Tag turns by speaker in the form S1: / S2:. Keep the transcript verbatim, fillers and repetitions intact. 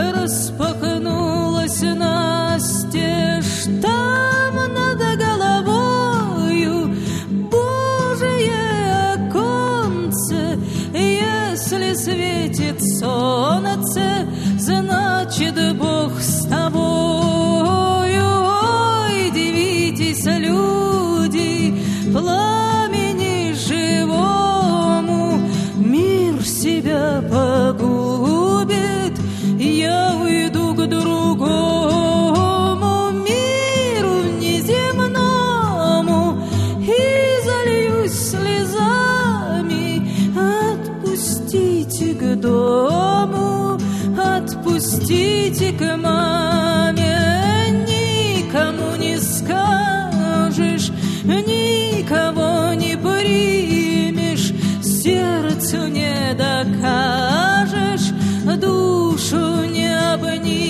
S1: распахнулась настежь, там над головою Божие оконце. Если светит солнце, значит, Бог с тобою. Ой, дивитесь, люди, пламени живому, мир себя погубит, я уйду к другому миру неземному и зальюсь слезами. Отпустите к дому, отпустите к маме, никому не скажешь, никого не примешь, сердцу не докажешь, душу не обнимешь.